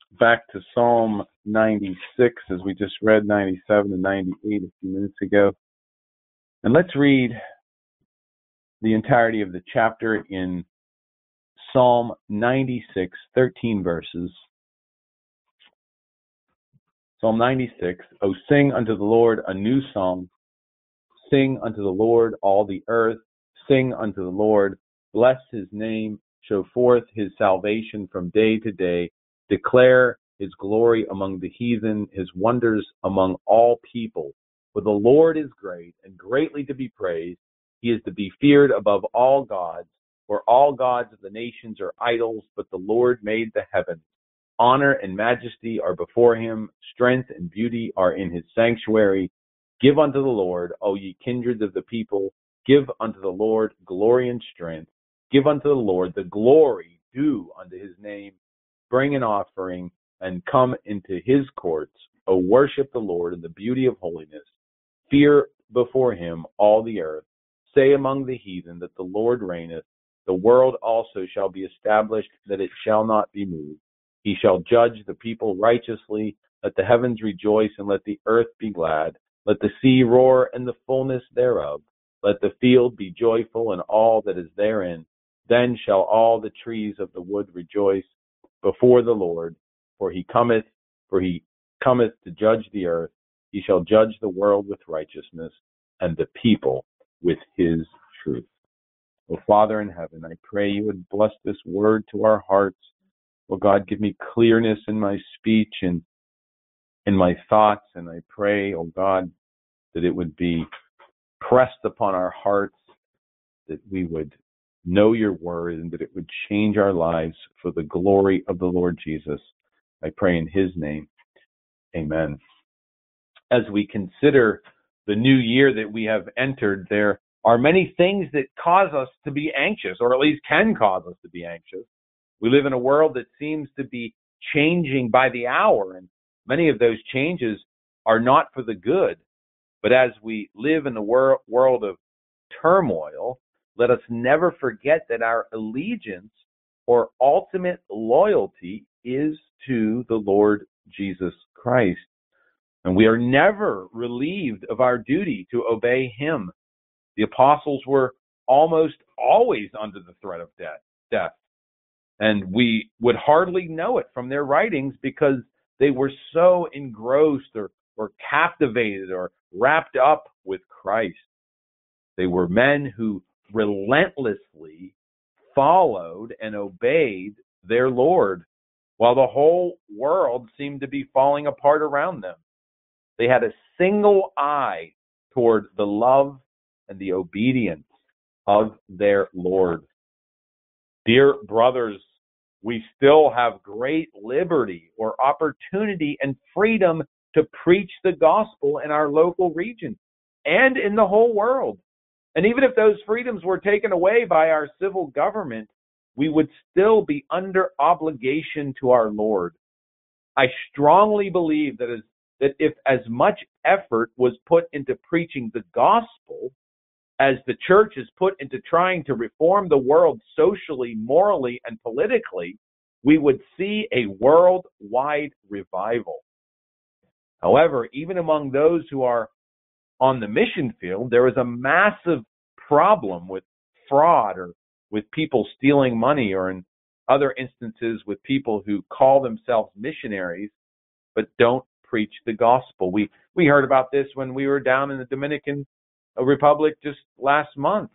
back to Psalm 96 as we just read 97 and 98 a few minutes ago. And let's read the entirety of the chapter in Psalm 96, 13 verses. Psalm 96, O sing unto the Lord a new song. Sing unto the Lord all the earth. Sing unto the Lord. Bless his name. Show forth his salvation from day to day. Declare his glory among the heathen, his wonders among all people. For the Lord is great and greatly to be praised. He is to be feared above all gods. For all gods of the nations are idols, but the Lord made the heavens. Honor and majesty are before him. Strength and beauty are in his sanctuary. Give unto the Lord, O ye kindreds of the people. Give unto the Lord glory and strength. Give unto the Lord the glory due unto his name. Bring an offering and come into his courts. O worship the Lord in the beauty of holiness. Fear before him all the earth. Say among the heathen that the Lord reigneth. The world also shall be established, that it shall not be moved. He shall judge the people righteously. Let the heavens rejoice, and let the earth be glad. Let the sea roar, and the fullness thereof. Let the field be joyful, and all that is therein. Then shall all the trees of the wood rejoice before the Lord, for he cometh to judge the earth. He shall judge the world with righteousness, and the people with his truth. O Father in heaven, I pray you would bless this word to our hearts. O God, give me clearness in my speech and in my thoughts, and I pray, O God, that it would be pressed upon our hearts, that we would know your word, and that it would change our lives for the glory of the Lord Jesus. I pray in his name. Amen. As we consider the new year that we have entered, there are many things that cause us to be anxious, or at least can cause us to be anxious. We live in a world that seems to be changing by the hour, and many of those changes are not for the good. But as we live in the world of turmoil, let us never forget that our allegiance or ultimate loyalty is to the Lord Jesus Christ. And we are never relieved of our duty to obey him. The apostles were almost always under the threat of death. And we would hardly know it from their writings because they were so engrossed or captivated or wrapped up with Christ. They were men who relentlessly followed and obeyed their Lord while the whole world seemed to be falling apart around them. They had a single eye toward the love and the obedience of their Lord. Dear brothers, we still have great liberty or opportunity and freedom to preach the gospel in our local region and in the whole world. And even if those freedoms were taken away by our civil government, we would still be under obligation to our Lord. I strongly believe that if as much effort was put into preaching the gospel as the church is put into trying to reform the world socially, morally, and politically, we would see a worldwide revival. However, even among those who are on the mission field, there is a massive problem with fraud or with people stealing money, or in other instances with people who call themselves missionaries but don't preach the gospel. We heard about this when we were down in the Dominican Republic just last month.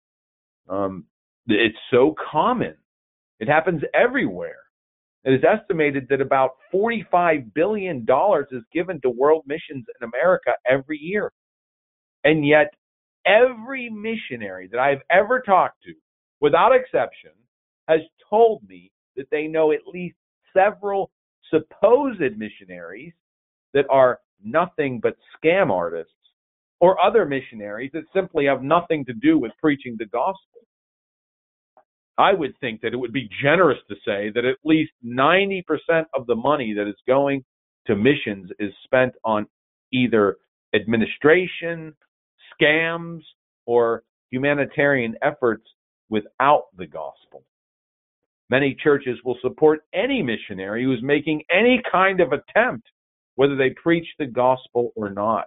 It's so common. It happens everywhere. It is estimated that about $45 billion is given to world missions in America every year. And yet, every missionary that I've ever talked to, without exception, has told me that they know at least several supposed missionaries that are nothing but scam artists, or other missionaries that simply have nothing to do with preaching the gospel. I would think that it would be generous to say that at least 90% of the money that is going to missions is spent on either administration, scams, or humanitarian efforts without the gospel. Many churches will support any missionary who is making any kind of attempt, whether they preach the gospel or not.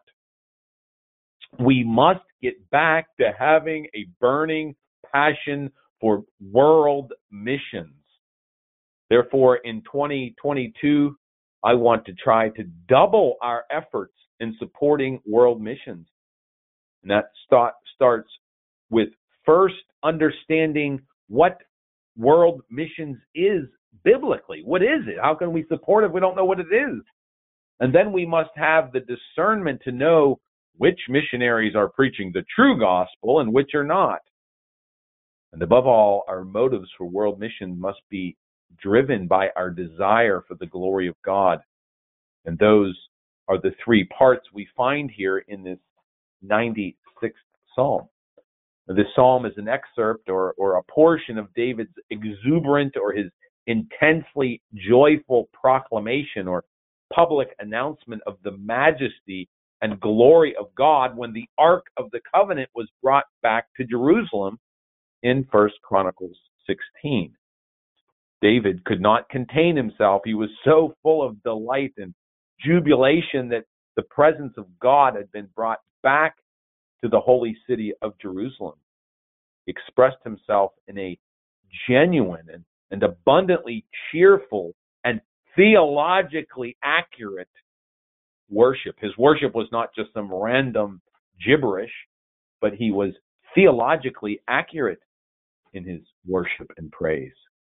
We must get back to having a burning passion for world missions. Therefore, in 2022, I want to try to double our efforts in supporting world missions. And that starts with first understanding what world missions is biblically. What is it? How can we support it if we don't know what it is? And then we must have the discernment to know which missionaries are preaching the true gospel and which are not. And above all, our motives for world missions must be driven by our desire for the glory of God. And those are the three parts we find here in this 96th Psalm. This psalm is an excerpt or a portion of David's exuberant or his intensely joyful proclamation or public announcement of the majesty and glory of God when the Ark of the Covenant was brought back to Jerusalem in 1 Chronicles 16. David could not contain himself. He was so full of delight and jubilation that the presence of God had been brought back to the holy city of Jerusalem. He expressed himself in a genuine and abundantly cheerful and theologically accurate worship. His worship was not just some random gibberish, but he was theologically accurate in his worship and praise.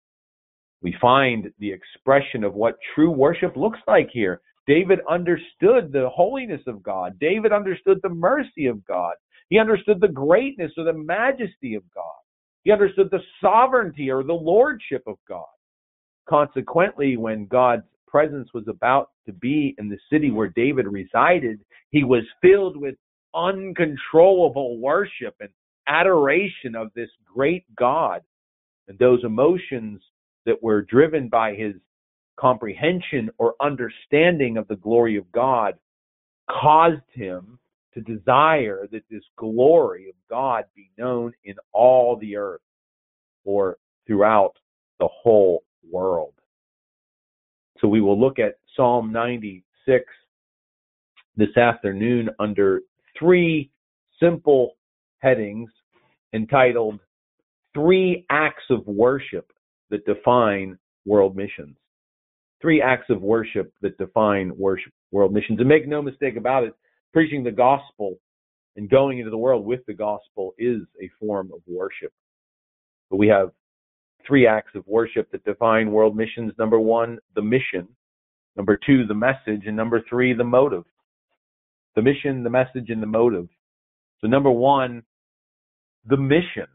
We find the expression of what true worship looks like here. David understood the holiness of God. David understood the mercy of God. He understood the greatness or the majesty of God. He understood the sovereignty or the lordship of God. Consequently, when God's presence was about to be in the city where David resided, he was filled with uncontrollable worship and adoration of this great God. And those emotions that were driven by his comprehension or understanding of the glory of God caused him to desire that this glory of God be known in all the earth or throughout the whole world. So we will look at Psalm 96 this afternoon under three simple headings entitled Three Acts of Worship that Define World Missions. Three acts of worship that define world missions. And make no mistake about it, preaching the gospel and going into the world with the gospel is a form of worship. But we have three acts of worship that define world missions. Number one, the mission. Number two, the message. And number three, the motive. The mission, the message, and the motive. So number one, the mission.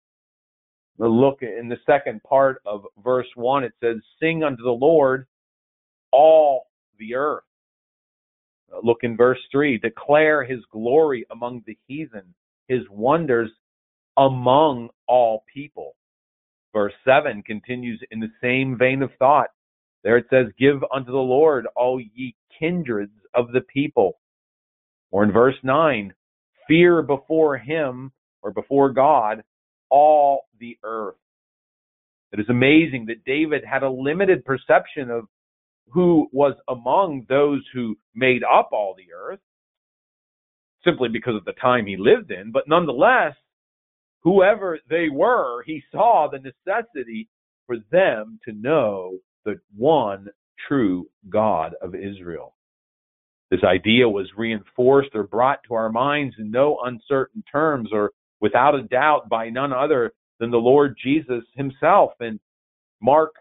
Look in the second part of verse 1, it says, sing unto the Lord all the earth. Look in verse 3, declare his glory among the heathen, his wonders among all people. Verse 7 continues in the same vein of thought. There it says, give unto the Lord all ye kindreds of the people. Or in verse 9, fear before him or before God all the earth. It is amazing that David had a limited perception of who was among those who made up all the earth, simply because of the time he lived in. But nonetheless, whoever they were, he saw the necessity for them to know the one true God of Israel. This idea was reinforced or brought to our minds in no uncertain terms or without a doubt by none other than the Lord Jesus himself. In Mark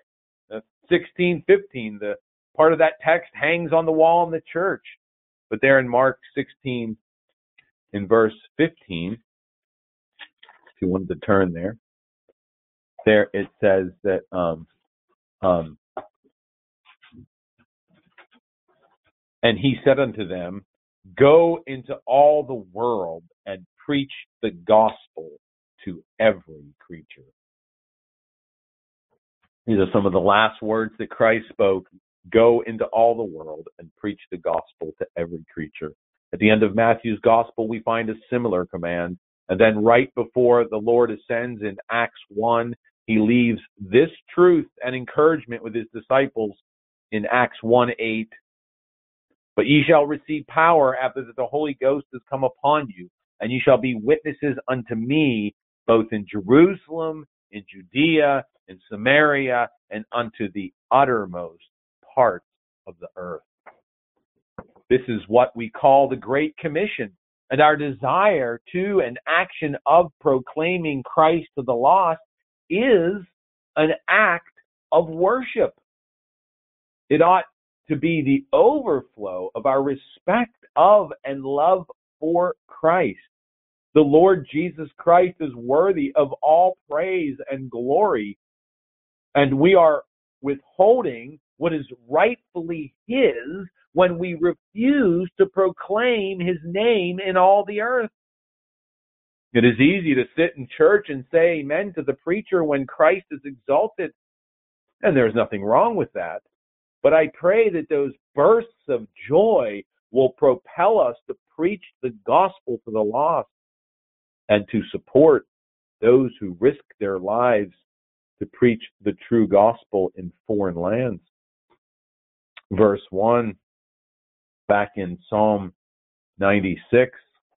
16:15, the part of that text hangs on the wall in the church. But there in Mark 16, in verse 15, if you wanted to turn there it says that and he said unto them, go into all the world and preach the gospel to every creature. These are some of the last words that Christ spoke. Go into all the world and preach the gospel to every creature. At the end of Matthew's gospel, we find a similar command. And then right before the Lord ascends in Acts 1, he leaves this truth and encouragement with his disciples in Acts 1:8. But ye shall receive power after that the Holy Ghost has come upon you, and ye shall be witnesses unto me both in Jerusalem, in Judea, in Samaria, and unto the uttermost parts of the earth. This is what we call the Great Commission, and our desire to and action of proclaiming Christ to the lost is an act of worship. It ought to be the overflow of our respect of and love for Christ. The Lord Jesus Christ is worthy of all praise and glory, and we are withholding what is rightfully His when we refuse to proclaim His name in all the earth. It is easy to sit in church and say amen to the preacher when Christ is exalted, and there's nothing wrong with that. But I pray that those bursts of joy will propel us to preach the gospel to the lost and to support those who risk their lives to preach the true gospel in foreign lands. Verse 1, back in Psalm 96,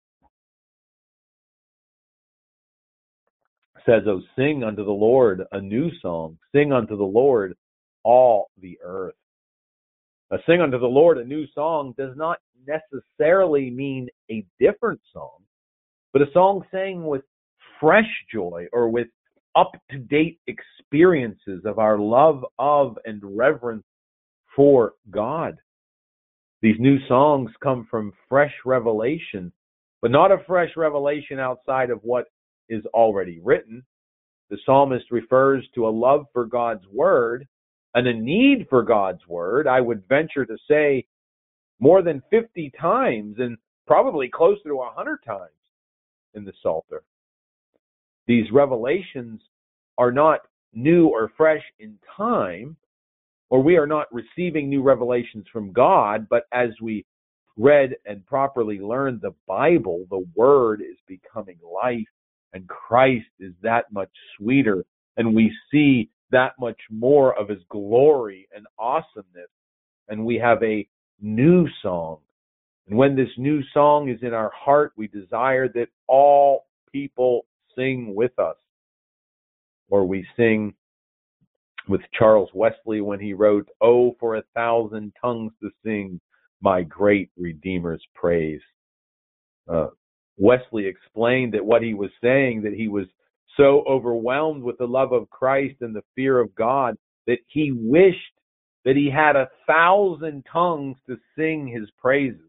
says, "O sing unto the Lord a new song. Sing unto the Lord all the earth." Sing unto the Lord a new song does not necessarily mean a different song, but a song sang with fresh joy or with up-to-date experiences of our love of and reverence for God. These new songs come from fresh revelation, but not a fresh revelation outside of what is already written. The psalmist refers to a love for God's word and a need for God's word, I would venture to say, more than 50 times and probably closer to 100 times in the Psalter. These revelations are not new or fresh in time, or we are not receiving new revelations from God, but as we read and properly learned the Bible, the Word is becoming life, and Christ is that much sweeter, and we see that much more of His glory and awesomeness, and we have a new song. And when this new song is in our heart, we desire that all people sing with us. Or we sing with Charles Wesley when he wrote, "Oh, for 1,000 tongues to sing my great Redeemer's praise." Wesley explained that what he was saying, that he was so overwhelmed with the love of Christ and the fear of God that he wished that he had 1,000 tongues to sing His praises.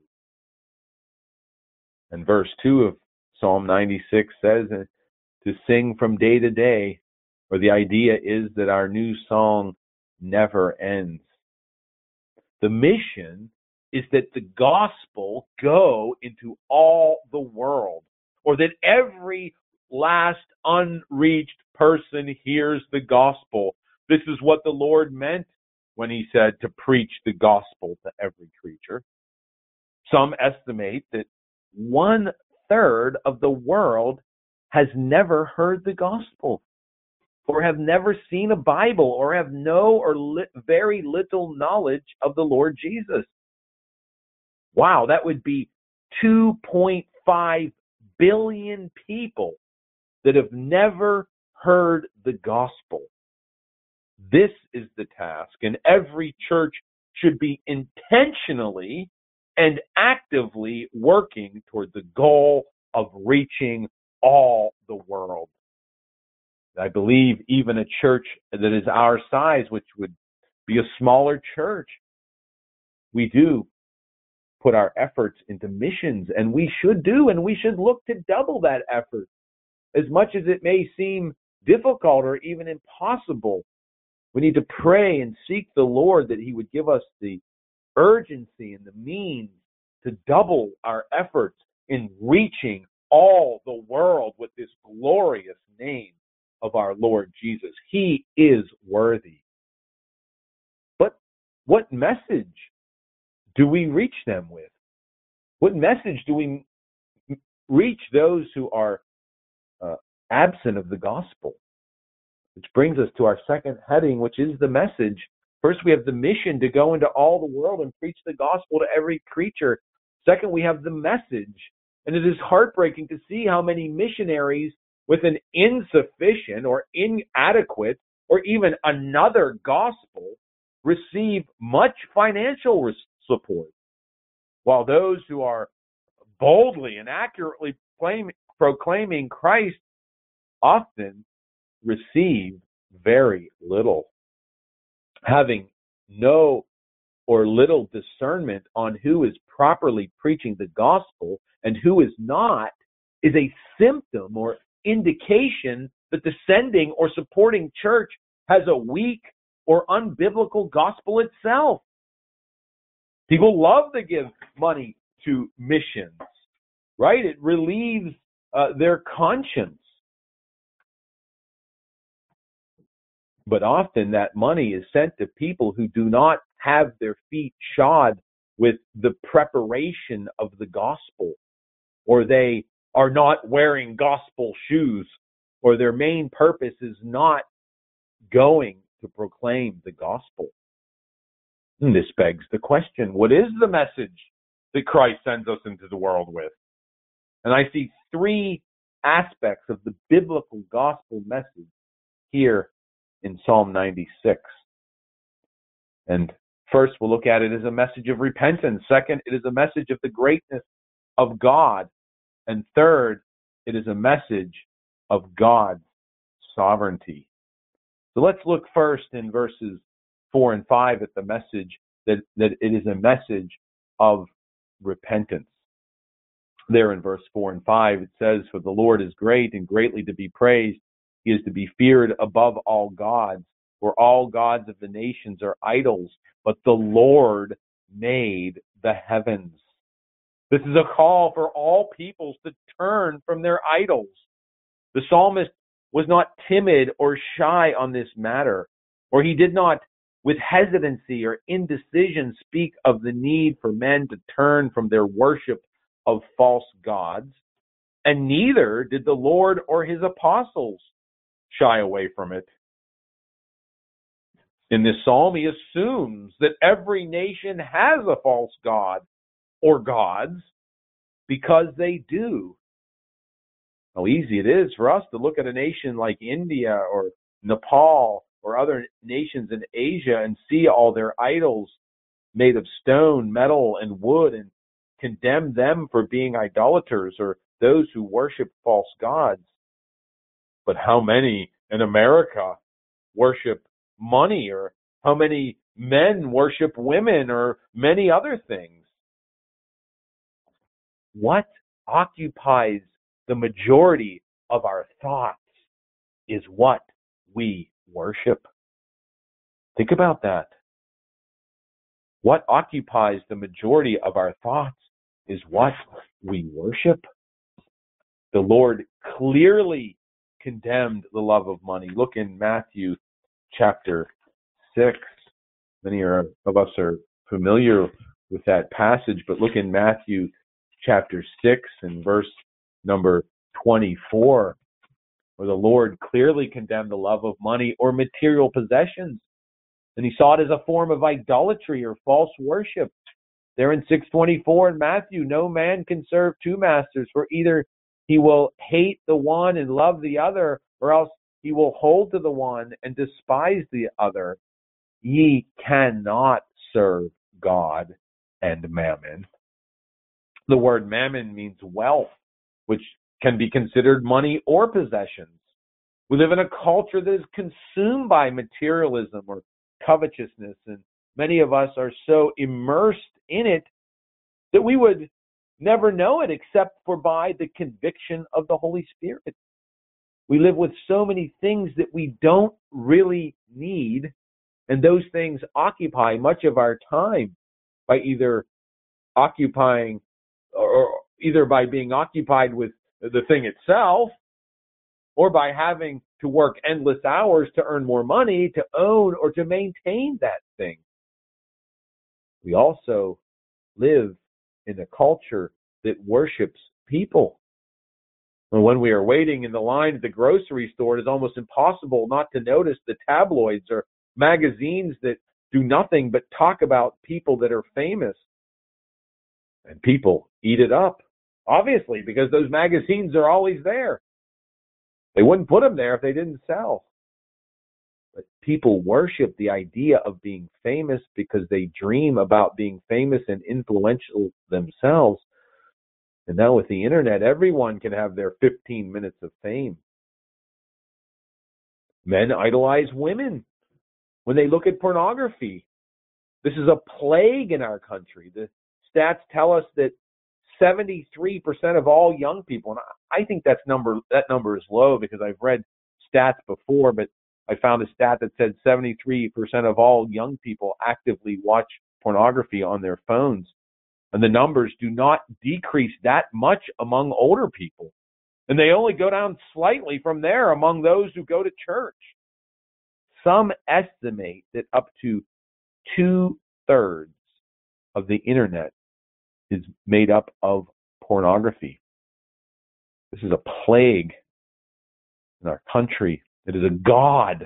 And verse 2 of Psalm 96 says to sing from day to day, or the idea is that our new song never ends. The mission is that the gospel go into all the world, or that every last unreached person hears the gospel. This is what the Lord meant when He said to preach the gospel to every creature. Some estimate that 1/3 of the world has never heard the gospel, or have never seen a Bible, or have no or very little knowledge of the Lord Jesus. Wow, that would be 2.5 billion people that have never heard the gospel. This is the task, and every church should be intentionally and actively working toward the goal of reaching all the world. I believe even a church that is our size, which would be a smaller church, we do put our efforts into missions, and we should look to double that effort. As much as it may seem difficult or even impossible, we need to pray and seek the Lord that He would give us the urgency and the means to double our efforts in reaching all the world with this glorious name of our Lord Jesus. He is worthy. But what message do we reach them with? What message do we reach those who are absent of the gospel? Which brings us to our second heading, which is the message. First, we have the mission to go into all the world and preach the gospel to every creature. Second, we have the message. And it is heartbreaking to see how many missionaries with an insufficient or inadequate or even another gospel receive much financial support, while those who are boldly and accurately proclaiming Christ often receive very little. Having no or little discernment on who is properly preaching the gospel and who is not is a symptom or indication that the sending or supporting church has a weak or unbiblical gospel itself. People love to give money to missions, right? It relieves their conscience. But often that money is sent to people who do not have their feet shod with the preparation of the gospel, or they are not wearing gospel shoes, or their main purpose is not going to proclaim the gospel. And this begs the question, what is the message that Christ sends us into the world with? And I see three aspects of the biblical gospel message here in Psalm 96. And first, we'll look at it as a message of repentance. Second, it is a message of the greatness of God. And third, it is a message of God's sovereignty. So let's look first in verses 4 and 5 at the message that it is a message of repentance. There in verse 4 and 5, it says, "For the Lord is great and greatly to be praised. He is to be feared above all gods, for all gods of the nations are idols, but the Lord made the heavens." This is a call for all peoples to turn from their idols. The psalmist was not timid or shy on this matter, or he did not, with hesitancy or indecision, speak of the need for men to turn from their worship of false gods, and neither did the Lord or his apostles shy away from it. In this psalm, he assumes that every nation has a false god or gods because they do. How easy it is for us to look at a nation like India or Nepal or other nations in Asia and see all their idols made of stone, metal, and wood and condemn them for being idolaters or those who worship false gods. But how many in America worship money, or how many men worship women, or many other things? What occupies the majority of our thoughts is what we worship. Think about that. What occupies the majority of our thoughts is what we worship. The Lord clearly condemned the love of money. Look in Matthew chapter 6. Many of us are familiar with that passage, but look in Matthew chapter 6 and verse number 24, where the Lord clearly condemned the love of money or material possessions. And he saw it as a form of idolatry or false worship. There in 6:24 in Matthew, "No man can serve two masters, for either he will hate the one and love the other, or else he will hold to the one and despise the other. Ye cannot serve God and mammon." The word mammon means wealth, which can be considered money or possessions. We live in a culture that is consumed by materialism or covetousness, and many of us are so immersed in it that we would never know it except for by the conviction of the Holy Spirit. We live with so many things that we don't really need, and those things occupy much of our time by either by being occupied with the thing itself, or by having to work endless hours to earn more money to own or to maintain that thing. We also live in a culture that worships people. And when we are waiting in the line at the grocery store, it is almost impossible not to notice the tabloids or magazines that do nothing but talk about people that are famous. And people eat it up, obviously, because those magazines are always there. They wouldn't put them there if they didn't sell. But people worship the idea of being famous because they dream about being famous and influential themselves. And now with the internet, everyone can have their 15 minutes of fame. Men idolize women when they look at pornography. This is a plague in our country. The stats tell us that 73% of all young people, and I think that number is low because I've read stats before, but I found a stat that said 73% of all young people actively watch pornography on their phones. And the numbers do not decrease that much among older people. And they only go down slightly from there among those who go to church. Some estimate that up to 2/3 of the internet is made up of pornography. This is a plague in our country. It is a god.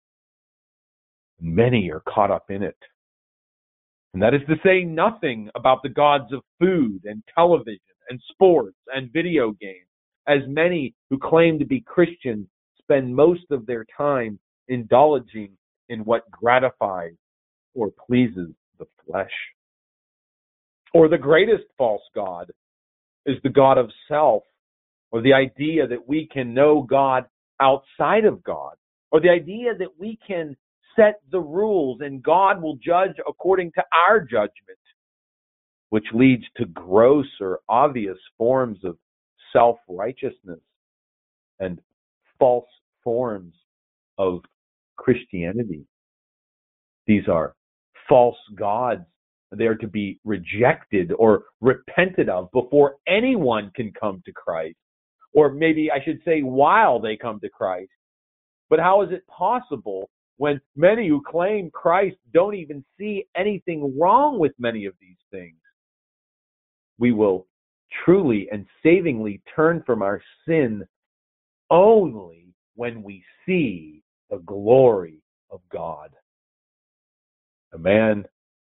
Many are caught up in it. And that is to say nothing about the gods of food and television and sports and video games, as many who claim to be Christians spend most of their time indulging in what gratifies or pleases the flesh. Or the greatest false god is the god of self, or the idea that we can know God outside of God, or the idea that we can set the rules and God will judge according to our judgment, which leads to gross or obvious forms of self-righteousness and false forms of Christianity. These are false gods. They are to be rejected or repented of before anyone can come to Christ. Or maybe I should say while they come to Christ. But how is it possible when many who claim Christ don't even see anything wrong with many of these things? We will truly and savingly turn from our sin only when we see the glory of God. A man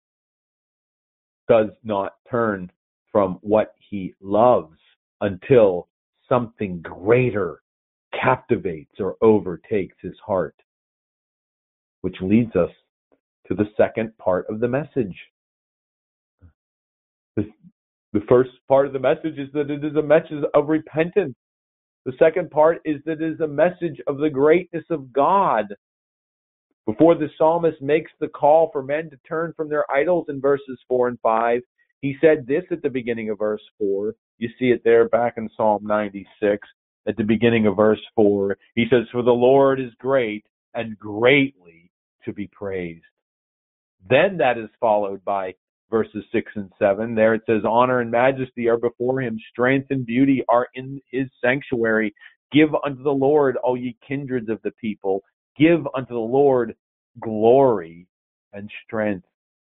does not turn from what he loves until something greater captivates or overtakes his heart. Which leads us to the second part of the message. The first part of the message is that it is a message of repentance. The second part is that it is a message of the greatness of God. Before the psalmist makes the call for men to turn from their idols in verses 4 and 5, he said this at the beginning of verse 4. You see it there back in Psalm 96 at the beginning of verse 4. He says, "For the Lord is great and greatly to be praised." Then that is followed by verses 6 and 7. There it says, "Honor and majesty are before him. Strength and beauty are in his sanctuary. Give unto the Lord, all ye kindreds of the people. Give unto the Lord glory and strength."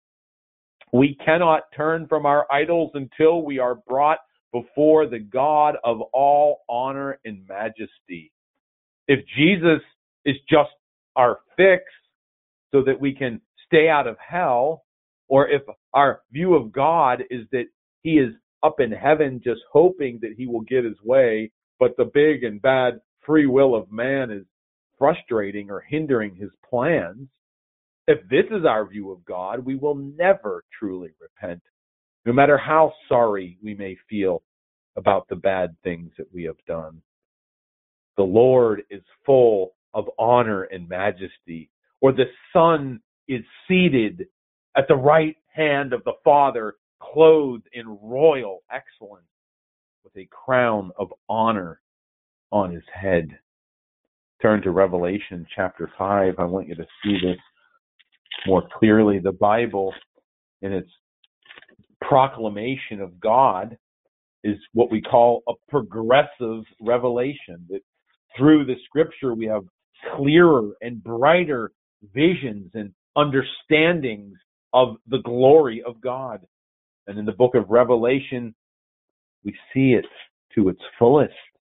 We cannot turn from our idols until we are brought before the God of all honor and majesty. If Jesus is just our fix so that we can stay out of hell, or if our view of God is that he is up in heaven just hoping that he will get his way, but the big and bad free will of man is frustrating or hindering his plans, if this is our view of God, we will never truly repent, no matter how sorry we may feel about the bad things that we have done. The Lord is full of honor and majesty, or the Son is seated at the right hand of the Father, clothed in royal excellence, with a crown of honor on his head. Turn to Revelation chapter 5. I want you to see this more clearly. The Bible, in its proclamation of God, is what we call a progressive revelation. That through the scripture we have clearer and brighter visions and understandings of the glory of God. And in the book of Revelation, we see it to its fullest.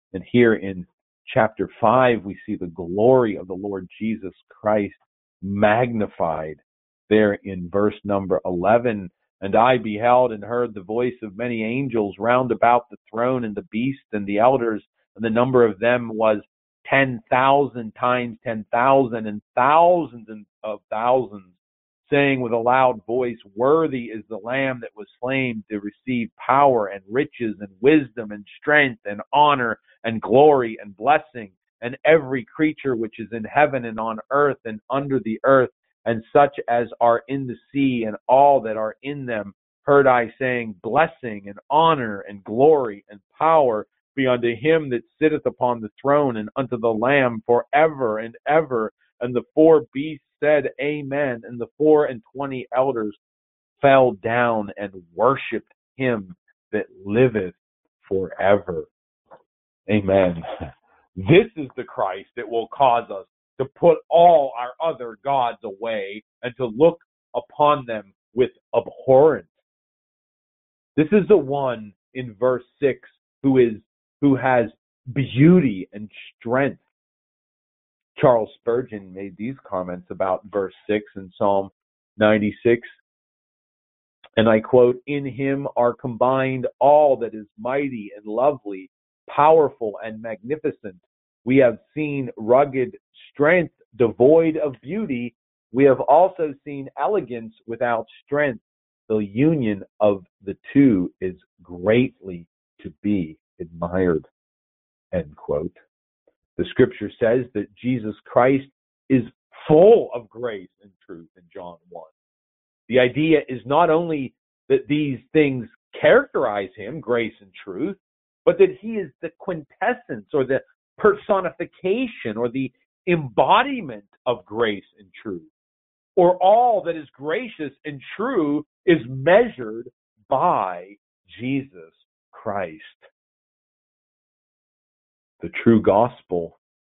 And here in chapter 5, we see the glory of the Lord Jesus Christ magnified there in verse number 11. And I beheld and heard the voice of many angels round about the throne and the beast and the elders, and the number of them was 10,000 times 10,000 and thousands of thousands, saying with a loud voice, Worthy is the Lamb that was slain to receive power and riches and wisdom and strength and honor and glory and blessing. And every creature which is in heaven and on earth and under the earth, and such as are in the sea and all that are in them, heard I saying, Blessing and honor and glory and power be unto him that sitteth upon the throne and unto the Lamb forever and ever. And the four beasts said, Amen. And the 24 elders fell down and worshipped him that liveth forever. Amen. This is the Christ that will cause us to put all our other gods away and to look upon them with abhorrence. This is the one in verse 6 who has beauty and strength. Charles Spurgeon made these comments about verse 6 in Psalm 96. And I quote, In him are combined all that is mighty and lovely, powerful and magnificent. We have seen rugged strength devoid of beauty. We have also seen elegance without strength. The union of the two is greatly to be admired. End quote. The scripture says that Jesus Christ is full of grace and truth in John 1. The idea is not only that these things characterize him, grace and truth, but that he is the quintessence or the personification or the embodiment of grace and truth. Or all that is gracious and true is measured by Jesus Christ. The true gospel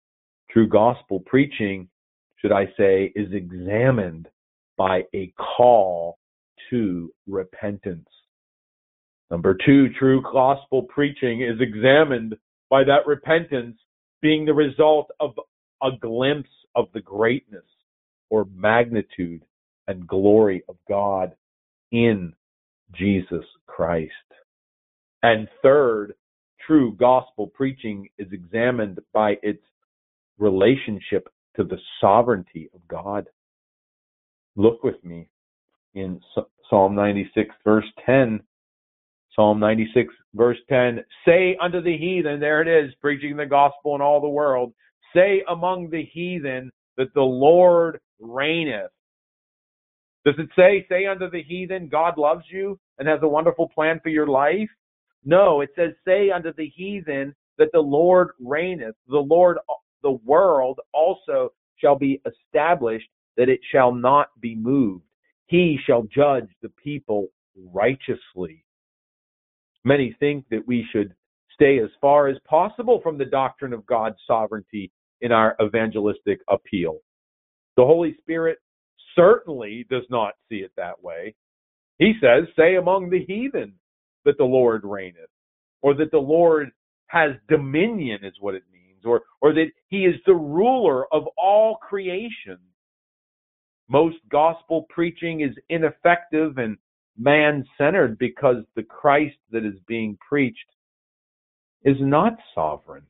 preaching, should I say, is examined by a call to repentance. Number 2, true gospel preaching is examined by that repentance being the result of a glimpse of the greatness or magnitude and glory of God in Jesus Christ. And third, true gospel preaching is examined by its relationship to the sovereignty of God. Look with me in Psalm 96 verse 10. Psalm 96 verse 10, Say unto the heathen, there it is, preaching the gospel in all the world, say among the heathen that the Lord reigneth. Does it say unto the heathen, God loves you and has a wonderful plan for your life? No, it says, say unto the heathen that the Lord reigneth. The world also shall be established, that it shall not be moved. He shall judge the people righteously. Many think that we should stay as far as possible from the doctrine of God's sovereignty in our evangelistic appeal. The Holy Spirit certainly does not see it that way. He says, say among the heathen that the Lord reigneth, or that the Lord has dominion is what it means, or that he is the ruler of all creation. Most gospel preaching is ineffective and man-centered because the Christ that is being preached is not sovereign.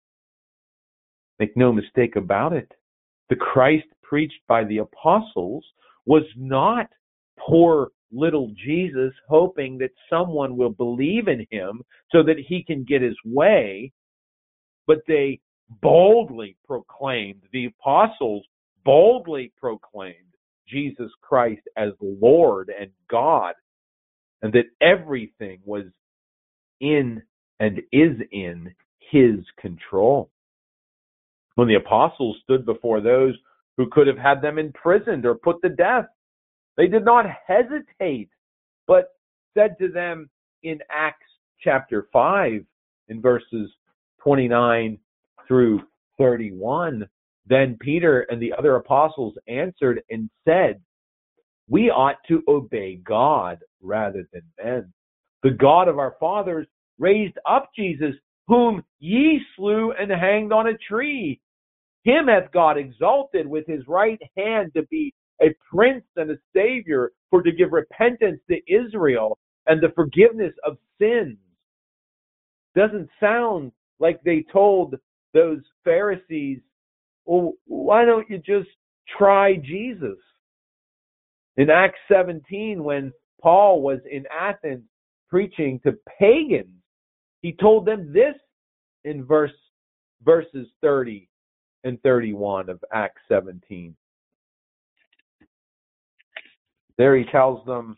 Make no mistake about it. The Christ preached by the apostles was not poor little Jesus hoping that someone will believe in him so that he can get his way, but they boldly proclaimed, the apostles boldly proclaimed Jesus Christ as Lord and God, and that everything was in and is in his control. When the apostles stood before those who could have had them imprisoned or put to death, they did not hesitate, but said to them in Acts chapter 5, in verses 29 through 31, Then Peter and the other apostles answered and said, We ought to obey God rather than men. The God of our fathers raised up Jesus, whom ye slew and hanged on a tree. Him hath God exalted with his right hand to be a prince and a savior, for to give repentance to Israel and the forgiveness of sins. Doesn't sound like they told those Pharisees, well, why don't you just try Jesus? In Acts 17, when Paul was in Athens preaching to pagans, he told them this in verses 30 and 31 of Acts 17. There he tells them,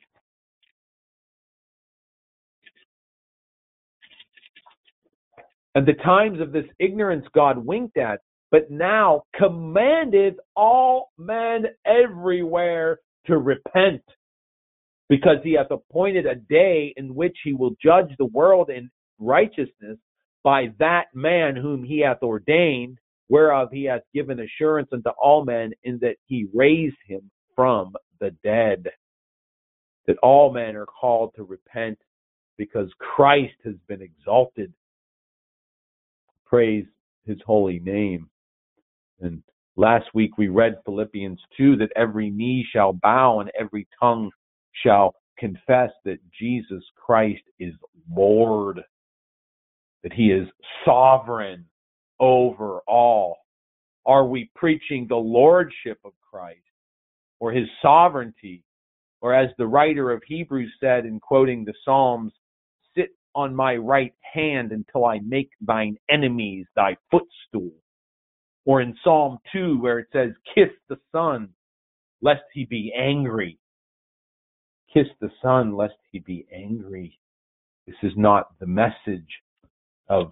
and the times of this ignorance God winked at, but now commandeth all men everywhere to repent, because he hath appointed a day in which he will judge the world in righteousness by that man whom he hath ordained, whereof he hath given assurance unto all men, in that he raised him from the dead. That all men are called to repent because Christ has been exalted. Praise his holy name. And last week we read Philippians 2, that every knee shall bow and every tongue shall confess that Jesus Christ is Lord, that he is sovereign over all. Are we preaching the lordship of Christ or his sovereignty? Or as the writer of Hebrews said in quoting the Psalms, sit on my right hand until I make thine enemies thy footstool. Or in Psalm 2 where it says, kiss the Son lest he be angry. Kiss the Son lest he be angry. This is not the message of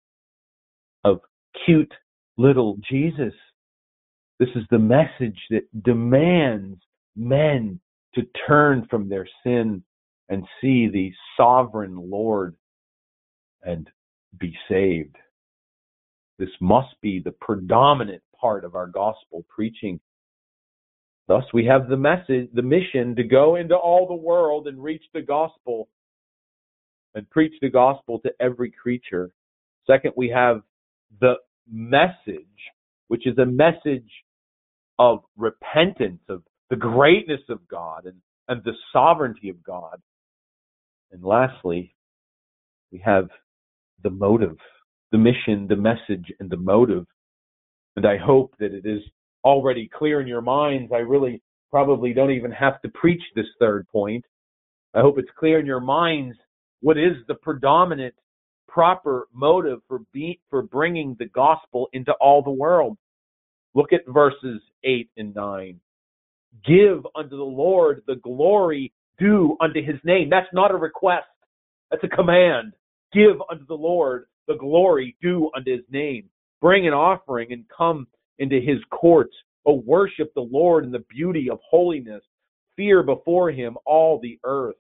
cute little Jesus. This is the message that demands men to turn from their sin and see the sovereign Lord and be saved. This must be the predominant part of our gospel preaching. Thus, we have the message, the mission to go into all the world and reach the gospel and preach the gospel to every creature. Second, we have the message, which is a message of repentance, of the greatness of God and the sovereignty of God. And lastly, we have the motive, the mission, the message, and the motive. And I hope that it is already clear in your minds. I really probably don't even have to preach this third point. I hope it's clear in your minds what is the predominant proper motive for bringing the gospel into all the world. Look at verses 8 and 9. Give unto the Lord the glory due unto his name. That's not a request. That's a command. Give unto the Lord the glory due unto his name. Bring an offering and come into his courts. O worship the Lord in the beauty of holiness. Fear before him all the earth.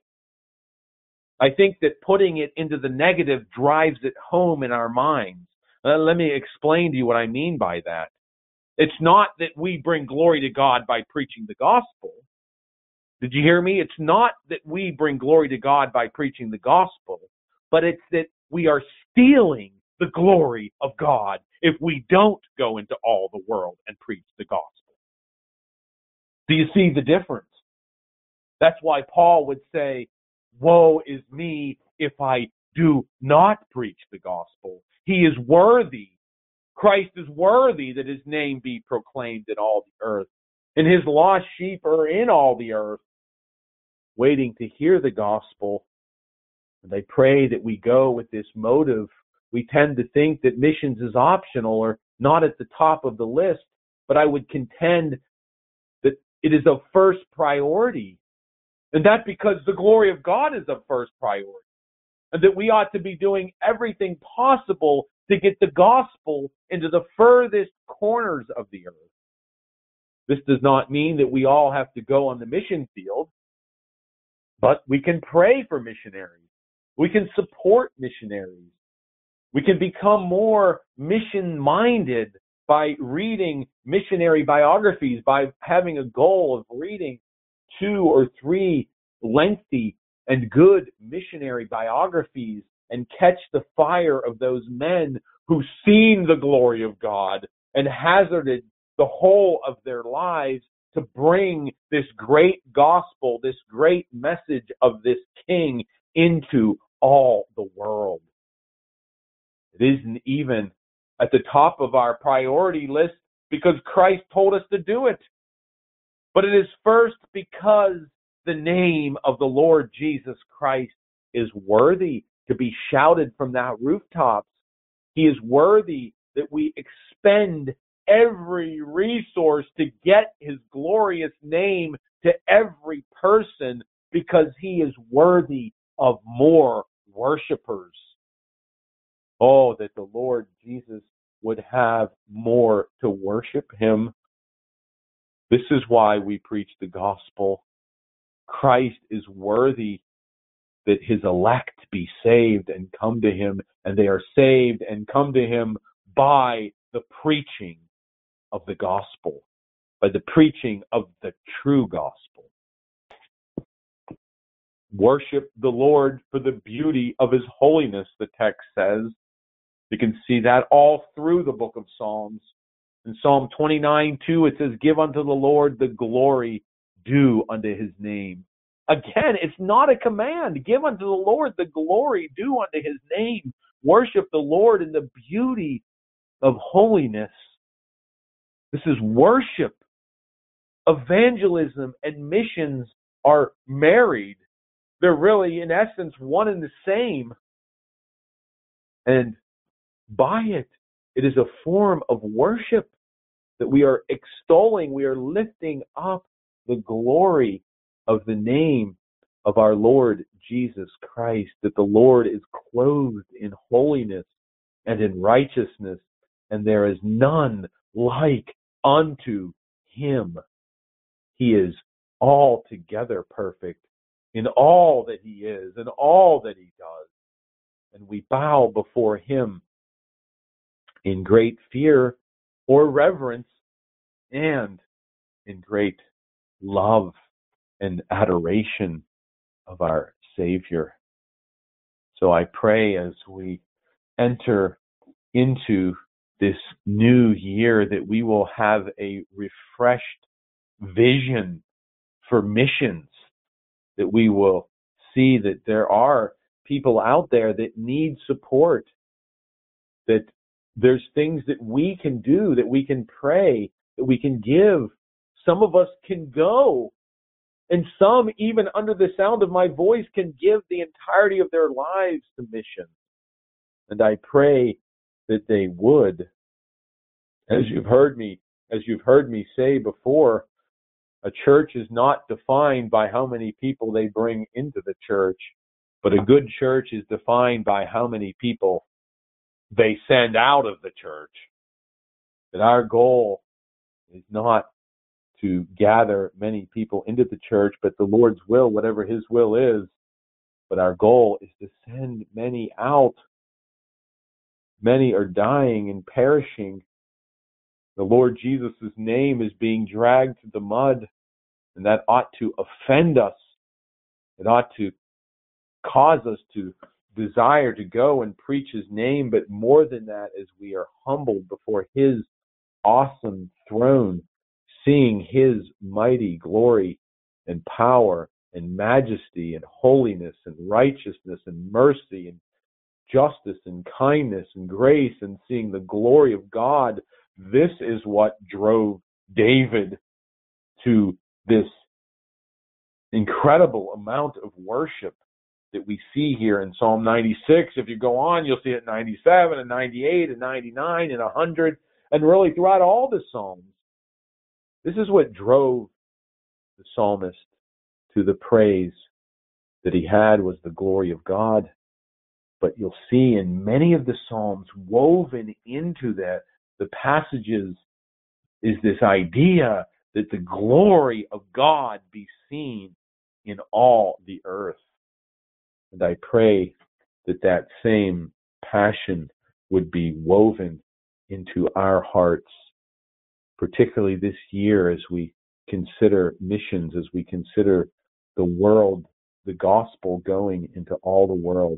I think that putting it into the negative drives it home in our minds. Let me explain to you what I mean by that. It's not that we bring glory to God by preaching the gospel. Did you hear me? It's not that we bring glory to God by preaching the gospel, but it's that we are stealing the glory of God if we don't go into all the world and preach the gospel. Do you see the difference? That's why Paul would say, woe is me if I do not preach the gospel. He is worthy. Christ is worthy that his name be proclaimed in all the earth. And his lost sheep are in all the earth, waiting to hear the gospel. And I pray that we go with this motive. We tend to think that missions is optional or not at the top of the list, but I would contend that it is of first priority. And that's because the glory of God is of first priority. And that we ought to be doing everything possible to get the gospel into the furthest corners of the earth. This does not mean that we all have to go on the mission field, but we can pray for missionaries. We can support missionaries. We can become more mission-minded by reading missionary biographies, by having a goal of reading 2 or 3 lengthy and good missionary biographies and catch the fire of those men who've seen the glory of God and hazarded the whole of their lives to bring this great gospel, this great message of this King into all the world. It isn't even at the top of our priority list because Christ told us to do it. But it is first because the name of the Lord Jesus Christ is worthy to be shouted from that rooftops. He is worthy that we expend every resource to get his glorious name to every person because he is worthy of more worshipers. Oh, that the Lord Jesus would have more to worship him. This is why we preach the gospel. Christ is worthy that his elect be saved and come to him, and they are saved and come to him by the preaching of the gospel, by the preaching of the true gospel. Worship the Lord for the beauty of his holiness, the text says. You can see that all through the book of Psalms. In Psalm 29:2, it says, "Give unto the Lord the glory due unto his name." Again, it's not a command. Give unto the Lord the glory due unto his name. Worship the Lord in the beauty of holiness. This is worship. Evangelism and missions are married. They're really, in essence, one and the same. And by it, it is a form of worship that we are extolling, we are lifting up the glory of the name of our Lord Jesus Christ, that the Lord is clothed in holiness and in righteousness, and there is none like unto him. He is altogether perfect in all that he is and all that he does. And we bow before him in great fear or reverence and in great love and adoration of our Savior. So I pray as we enter into this new year that we will have a refreshed vision for missions, that we will see that there are people out there that need support, that there's things that we can do, that we can pray, that we can give. Some of us can go, and some, even under the sound of my voice, can give the entirety of their lives to mission. And I pray that they would. As you've heard me say before, a church is not defined by how many people they bring into the church, but a good church is defined by how many people they send out of the church. That our goal is not to gather many people into the church, but the Lord's will, whatever his will is. But our goal is to send many out. Many are dying and perishing. The Lord Jesus' name is being dragged through the mud, and that ought to offend us. It ought to cause us to desire to go and preach his name, but more than that, as we are humbled before his awesome throne, seeing his mighty glory and power and majesty and holiness and righteousness and mercy and justice and kindness and grace, and seeing the glory of God. This is what drove David to this incredible amount of worship that we see here in Psalm 96. If you go on, you'll see it in 97 and 98 and 99 and 100, and really throughout all the Psalms. This is what drove the psalmist to the praise that he had, was the glory of God. But you'll see in many of the Psalms, woven into the passages, is this idea that the glory of God be seen in all the earth. And I pray that that same passion would be woven into our hearts, particularly this year as we consider missions, as we consider the world, the gospel going into all the world.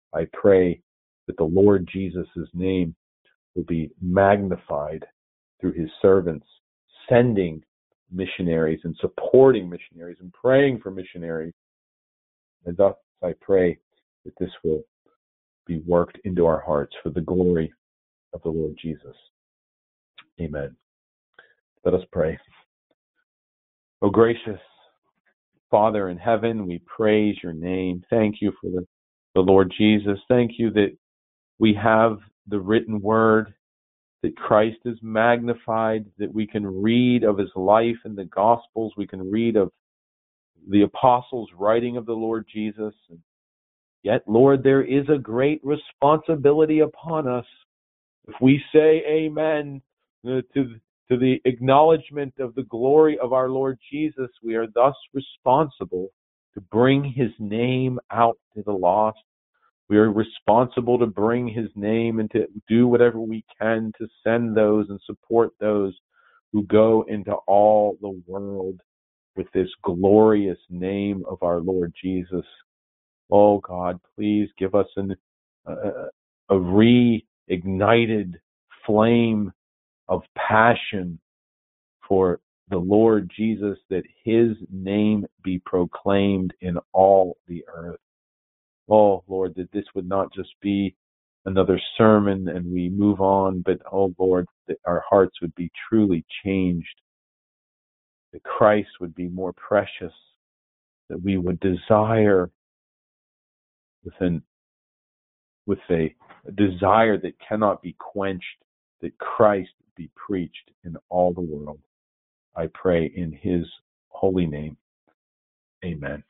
I pray that the Lord Jesus' name will be magnified through his servants, sending missionaries and supporting missionaries and praying for missionaries. And thus I pray that this will be worked into our hearts for the glory of the Lord Jesus. Amen. Let us pray. O gracious Father in heaven, we praise your name. Thank you for the Lord Jesus. Thank you that we have the written word, that Christ is magnified, that we can read of his life in the Gospels. We can read of the apostles writing of the Lord Jesus. And yet, Lord, there is a great responsibility upon us. If we say amen to the acknowledgement of the glory of our Lord Jesus, we are thus responsible to bring his name out to the lost. We are responsible to bring his name and to do whatever we can to send those and support those who go into all the world with this glorious name of our Lord Jesus. Oh God, please give us a reignited flame of passion for the Lord Jesus, that his name be proclaimed in all the earth. Oh Lord, that this would not just be another sermon and we move on, but oh Lord, that our hearts would be truly changed, that Christ would be more precious, that we would desire with a desire that cannot be quenched, that Christ be preached in all the world. I pray in his holy name. Amen.